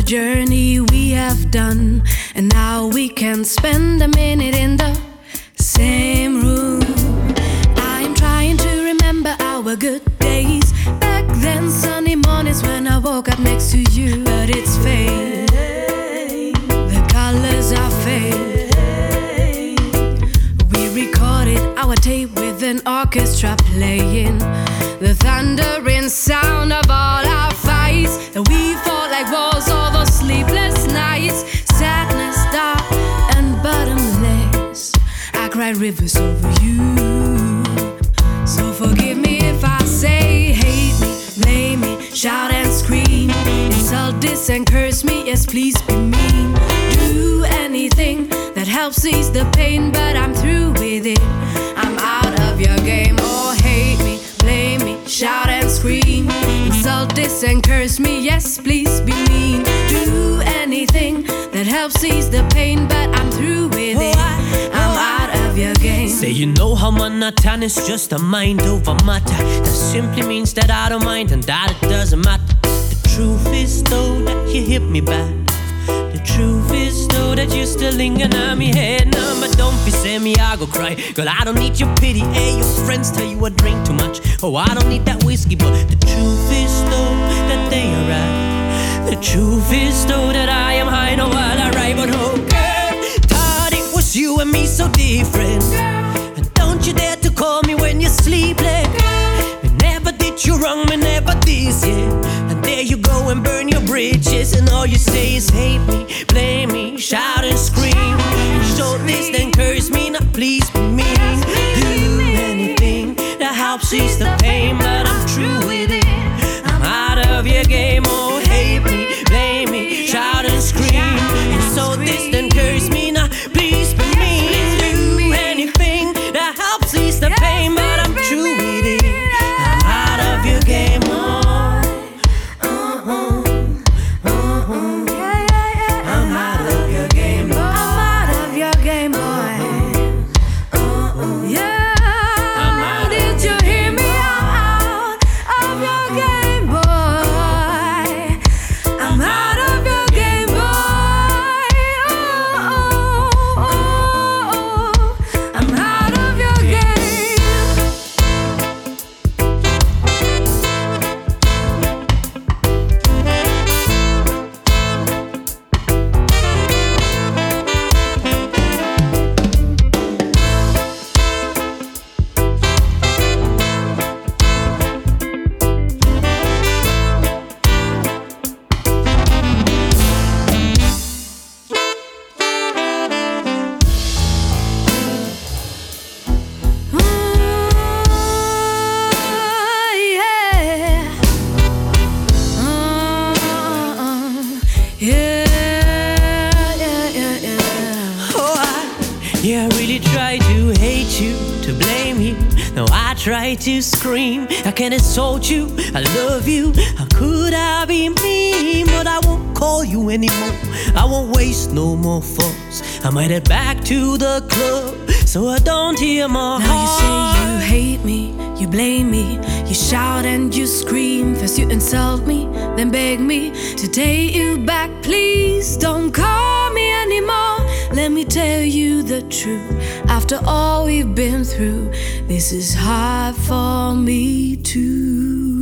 journey we have done, and now we can spend a minute in the same room. I'm trying to remember our good days back then, sunny mornings when I woke up next to you. But it's fade, the colors are fade. We recorded our tape with an orchestra playing the thundering sound of all our fights. And we fought like walls over sleepless nights, sadness dark and bottomless. I cried rivers over you. So forgive me if I say hate me, blame me, shout and scream, insult, diss and curse me. Yes, please be mean. Do anything that helps ease the pain, but I'm through with it. I'm out of your game. Oh, hate me, blame me, shout and scream, insult, diss and curse me. Yes, please be mean. Do anything that helps ease the pain, but I'm through with it. I'm out of your game. Say you know how monotone is just a mind over matter. That simply means that I don't mind and that it doesn't matter. The truth is though that you hit me back. The truth is though that you still lingering on me head. No, but don't be saying me I go cry. Girl, I don't need your pity. Hey, your friends tell you I drink too much. Oh, I don't need that whiskey. But the truth is though that they are right. The truth is though that I am high. No, while I ride. But oh girl, thought it was you and me so different. And don't you dare to call me when you're sleeping. Me never did you wrong, me never this, yeah. And there you go and burn your bridges, and all you say is hate me, blame me, shout and scream. Show this then curse me, now please be mean. Do anything that helps ease the pain, but I'm true with it. I'm out of your game. Oh, hate me, blame me, shout and scream. So this then curse me, now please be mean. Do anything that helps ease the pain, but I'm true with it. I'm out of your game. Yeah, I really try to hate you, to blame you. No, I try to scream, I can't insult you, I love you. How could I be mean? But I won't call you anymore, I won't waste no more thoughts. I might head back to the club, so I don't hear my Now you say you hate me, you blame me, you shout and you scream. First you insult me, then beg me to take you back. Please don't call me anymore. Let me tell you the truth. After all we've been through, this is hard for me too.